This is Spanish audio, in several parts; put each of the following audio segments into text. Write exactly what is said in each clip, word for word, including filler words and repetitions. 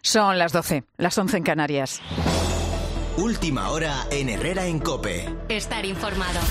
Son las doce, las once en Canarias. Última hora en Herrera en COPE. Estar informado.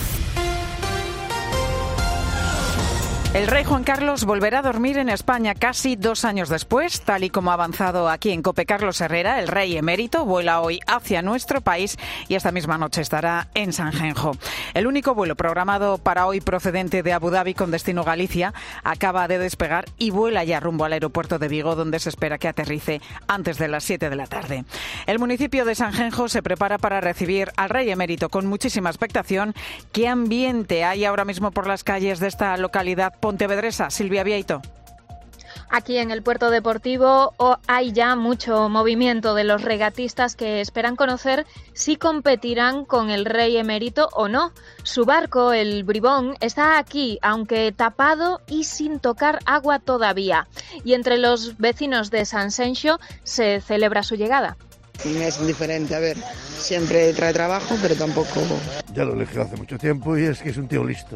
El rey Juan Carlos volverá a dormir en España casi dos años después, tal y como ha avanzado aquí en COPE Carlos Herrera. El rey emérito vuela hoy hacia nuestro país y esta misma noche estará en Sanjenjo. El único vuelo programado para hoy procedente de Abu Dhabi con destino Galicia acaba de despegar y vuela ya rumbo al aeropuerto de Vigo, donde se espera que aterrice antes de las siete de la tarde. El municipio de Sanjenjo se prepara para recibir al rey emérito con muchísima expectación. ¿Qué ambiente hay ahora mismo por las calles de esta localidad pontevedresa? Silvia Vieito. Aquí en el puerto deportivo hay ya mucho movimiento de los regatistas que esperan conocer si competirán con el rey emérito o no. Su barco, el Bribón, está aquí, aunque tapado y sin tocar agua todavía. Y entre los vecinos de Sanxenxo se celebra su llegada. Es diferente, a ver, siempre trae trabajo, pero tampoco... Ya lo elegí hace mucho tiempo y es que es un tío listo.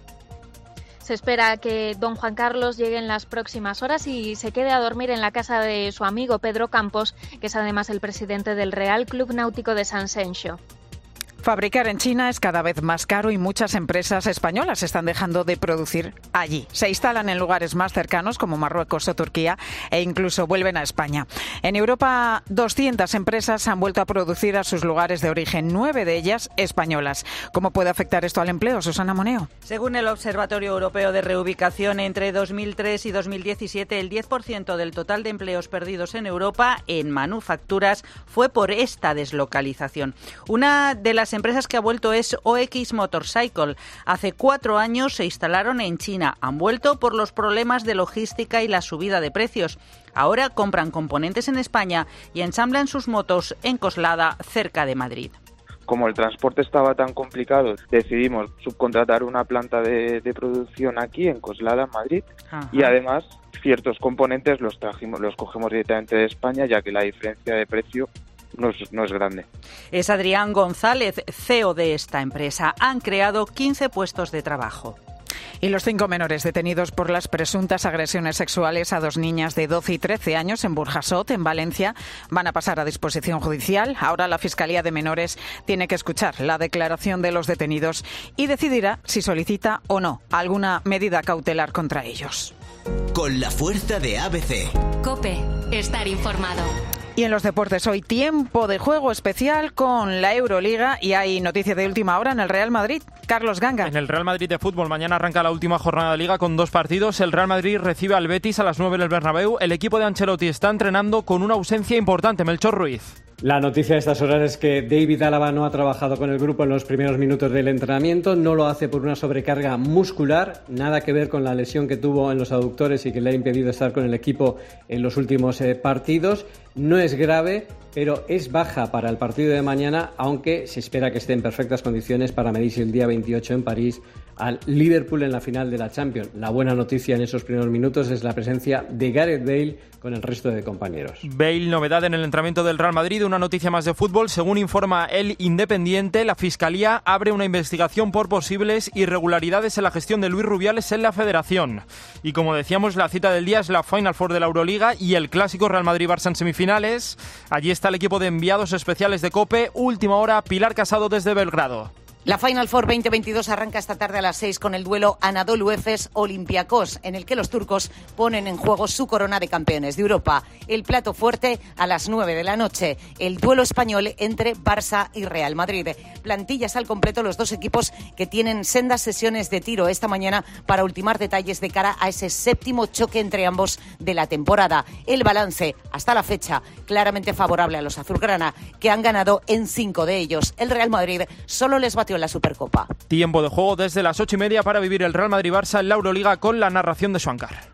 Se espera que don Juan Carlos llegue en las próximas horas y se quede a dormir en la casa de su amigo Pedro Campos, que es además el presidente del Real Club Náutico de Sanxenxo. Fabricar en China es cada vez más caro y muchas empresas españolas están dejando de producir allí. Se instalan en lugares más cercanos como Marruecos o Turquía e incluso vuelven a España. En Europa, doscientas empresas han vuelto a producir a sus lugares de origen, nueve de ellas españolas. ¿Cómo puede afectar esto al empleo, Susana Moneo? Según el Observatorio Europeo de Reubicación, entre dos mil tres y dos mil diecisiete, el diez por ciento del total de empleos perdidos en Europa en manufacturas fue por esta deslocalización. Una de las empresas que ha vuelto es O X Motorcycle. Hace cuatro años se instalaron en China. Han vuelto por los problemas de logística y la subida de precios. Ahora compran componentes en España y ensamblan sus motos en Coslada, cerca de Madrid. Como el transporte estaba tan complicado, decidimos subcontratar una planta de, de producción aquí en Coslada, Madrid. Ajá. Y además ciertos componentes los trajimos, los cogemos directamente de España, ya que la diferencia de precio No es, no es grande. Es Adrián González, C E O de esta empresa. Han creado quince puestos de trabajo. Y los cinco menores detenidos por las presuntas agresiones sexuales a dos niñas de doce y trece años en Burjasot, en Valencia, van a pasar a disposición judicial. Ahora la Fiscalía de Menores tiene que escuchar la declaración de los detenidos y decidirá si solicita o no alguna medida cautelar contra ellos. Con la fuerza de A B C. COPE, estar informado. Y en los deportes hoy, tiempo de juego especial con la Euroliga y hay noticia de última hora en el Real Madrid. Carlos Ganga. En el Real Madrid de fútbol, mañana arranca la última jornada de Liga con dos partidos. El Real Madrid recibe al Betis a las nueve en el Bernabéu. El equipo de Ancelotti está entrenando con una ausencia importante, Melchor Ruiz. La noticia de estas horas es que David Álava no ha trabajado con el grupo en los primeros minutos del entrenamiento, no lo hace por una sobrecarga muscular, nada que ver con la lesión que tuvo en los aductores y que le ha impedido estar con el equipo en los últimos eh, partidos. No es grave, pero es baja para el partido de mañana, aunque se espera que esté en perfectas condiciones para medirse el día veintiocho en París al Liverpool en la final de la Champions. La buena noticia en esos primeros minutos es la presencia de Gareth Bale con el resto de compañeros. Bale, novedad en el entrenamiento del Real Madrid. Una noticia más de fútbol. Según informa El Independiente, la Fiscalía abre una investigación por posibles irregularidades en la gestión de Luis Rubiales en la Federación. Y como decíamos, la cita del día es la Final Four de la Euroliga y el clásico Real Madrid-Barça en semifinales. Allí está el equipo de enviados especiales de COPE. Última hora, Pilar Casado desde Belgrado. La Final Four veinte veintidós arranca esta tarde a las seis con el duelo Anadolu Efes Olympiacos, en el que los turcos ponen en juego su corona de campeones de Europa. El plato fuerte a las nueve de la noche, el duelo español entre Barça y Real Madrid. Plantillas al completo los dos equipos que tienen sendas sesiones de tiro esta mañana para ultimar detalles de cara a ese séptimo choque entre ambos de la temporada. El balance hasta la fecha claramente favorable a los azulgrana, que han ganado en cinco de ellos. El Real Madrid solo les batió en la Supercopa. Tiempo de juego desde las ocho y media para vivir el Real Madrid-Barça en la Euroliga con la narración de Suancar.